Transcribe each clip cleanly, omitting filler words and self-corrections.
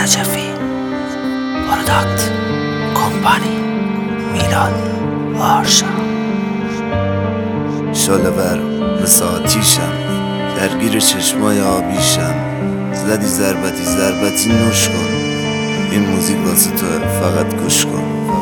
نجفی پروداکت کمپانی میلاد آرشا شالور مثل آتیشم درگیر چشمای آبیشم زدی ضربتی نوش کن این موزیک واسه تو فقط گوش کن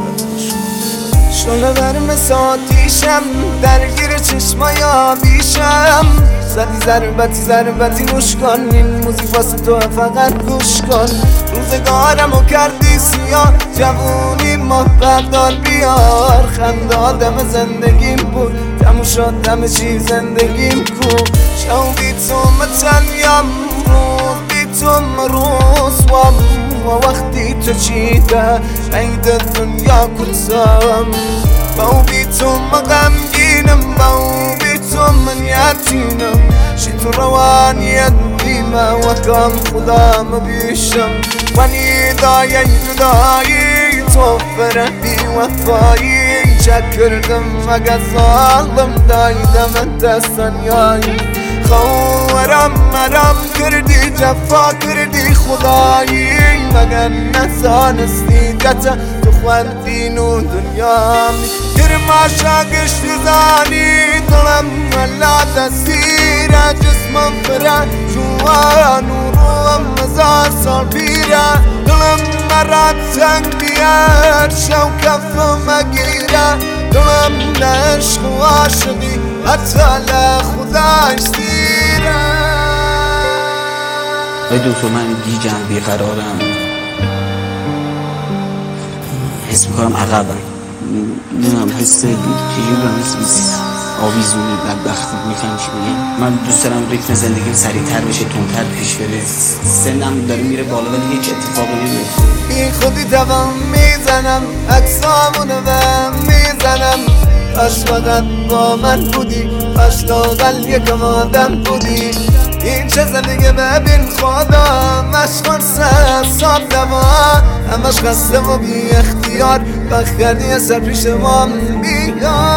شالور مثل آتیشم درگیر چشمای آبیشم زدی ضربتی نوش کن این موزیک واسه تو فقط گوش کن روزگارمو کردی سیاه جوونی ماه بردار بیار خنده آدم زندگیم بود تموم شد همه چی زندگیم کو شو بی تو متنیم روز بی تو روز و وقتی تو چیده عید دنیا کتم با بی تو مغمگینم با بی تو من یتیمم شی تو روانیت بیمه و کم خودم بیشم و نیدای جدایی تو فره بی وفایی چک کردم اگه ظالم دایدم دستانیایی خوارم مرم کردی جفا کردی خدایی مگر نزانستی گتا تو خوندین و دنیامی گرما شاگشت زانی دلم ملا دستیره جسمم فره جوان و روم مزار سال بیره دلم مرد تنگ بیار شو کفم اگیره دلم نشق و عاشقی حتی لخدایش دیره ای دکتر من گیجم بیقرارم حس میکنم عقبم نمیدونم حس چجورم حس آویزونی بدبختی میفهم چی میگم من دوست دارم ریتم زندگیم سریعتر بشه تندتر پیش بره سنم داره میره بالا ولی هیچ اتفاقی نمیفته بی خودی دوام میزنم عکسامونو بهم میزنم کاش فقط با من بودی کاش لااقل یکم آدم بودی این چه زندگی ببین خودم مشغول حساب دوا همش خسته و بی اختیار وقت کردی سر پیش ما بیار